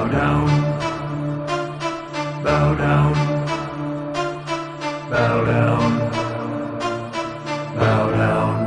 Bow down. Bow down. Bow down. Bow down.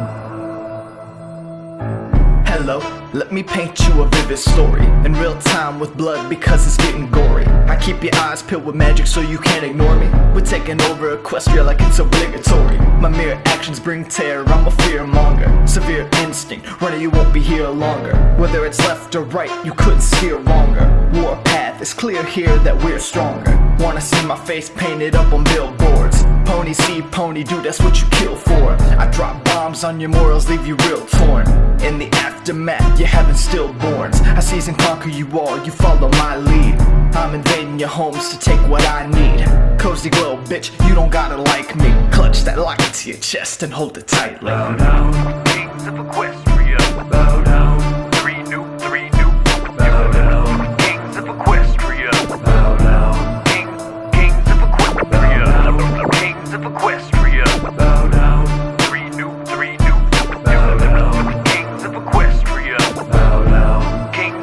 Hello, let me paint you a vivid story in real time with blood because it's getting gory. I keep your eyes peeled with magic so you can't ignore me. We're taking over Equestria like it's obligatory. My mere actions bring terror, I'm a fear monger. Severe instinct, running you won't be here longer. Whether it's left or right, you couldn't steer wronger. Warpath, it's clear here that we're stronger. Wanna see my face painted up on billboards. Pony see pony, dude, that's what you kill for. I drop bombs on your morals, leave you real torn. In the aftermath, you're having stillborns. I seize and conquer you all, you follow my lead. I'm invading your homes to take what I need. Cozy glow, bitch, you don't gotta like me. Clutch that locket to your chest and hold it tightly. Bow down. Kings of Equestria. Bow down. Three new. Bow down. Kings of Equestria. Bow down. Kings of Equestria. Kings of Equestria. Bow down. Three new. Bow down. Kings of Equestria. Bow down. Kings of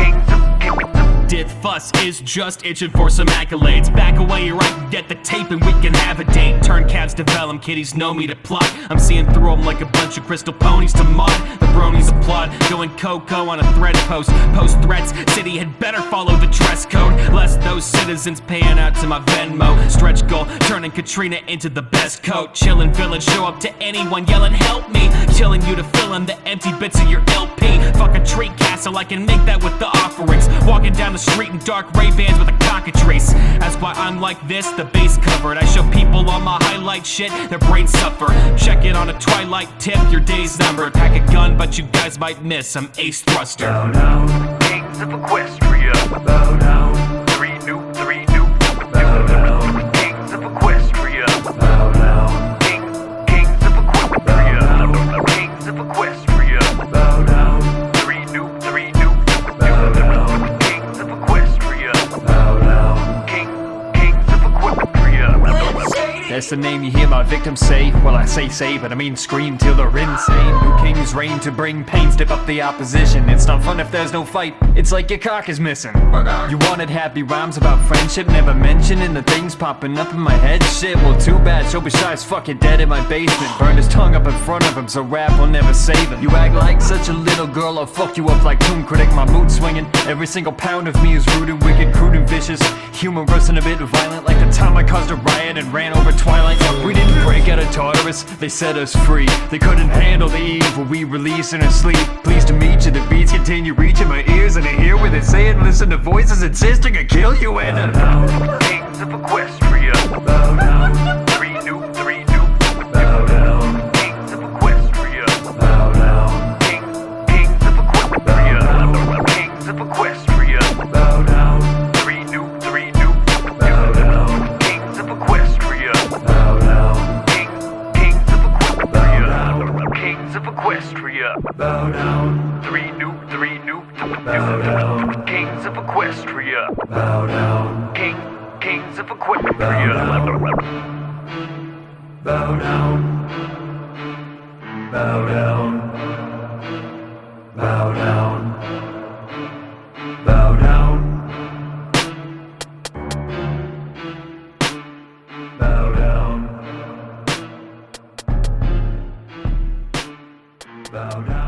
Dith Fuss is just itching for some accolades. Back away or I can get the tape and we can have a date. Turn cats to vellum, kiddies know me to plot. I'm seeing through them like a bunch of crystal ponies to mod. The bronies applaud, going Coco on a thread post. Post threats, city had better follow the dress code. Less those citizens paying out to my Venmo. Stretch goal, turning Katrina into the best coat. Chillin' villain, show up to anyone yelling help me. Chilling you to fill in the empty bits of your LP. Fuck a tree castle, I can make that with the offerings. Walking down the street in dark Ray-Bans with a cockatrice. That's why I'm like this, the base covered. I show people on my highlight shit, their brains suffer. Check it on a twilight tip, your day's numbered. Pack a gun, but you guys might miss, I'm ace thruster. Bow down. Kings of Equestria. Bow down. Three new. Bow down. Kings of Equestria. Bow down. Kings of Equestria. Kings of Equestria. Bow down. Three new. Bow down. Kings of Equestria. Bow down. Kings of Equestria. That's the name you hear my victims say. Well, I say, but I mean scream till they're insane. New kings reign to bring pain, step up the opposition. It's not fun if there's no fight, it's like your cock is missing. You wanted happy rhymes about friendship, never mentioning the things popping up in my head. Shit, well too bad, Shobi Shy's fucking dead in my basement. Burned his tongue up in front of him, so rap will never save him. You act like such a little girl, I'll fuck you up like Tomb Critic. My mood swinging, every single pound of me is rude and wicked, crude and vicious. Humorous and a bit violent, like the time I caused a riot and ran over Twilight. We didn't break out of Tartarus, they set us free. They couldn't handle the evil we release in our sleep. Pleased to meet you, the beats continue reaching my ears, and I hear what they say and listen to voices insisting I kill you and Kings of Equestria. Bow down. Three new. Bow down. Kings of Equestria. Bow down. Kings of Equestria. Kings of Equestria. Bow down. Three new. Bow down. Kings of Equestria. Bow down. Kings of Equestria. Kings of Equestria. Bow down. Three new. Bow down. Kings of Equestria. Bow down. Kings of Bow Equestria. down. Bow down. Bow down. Bow down. Bow down. Bow down. Bow down.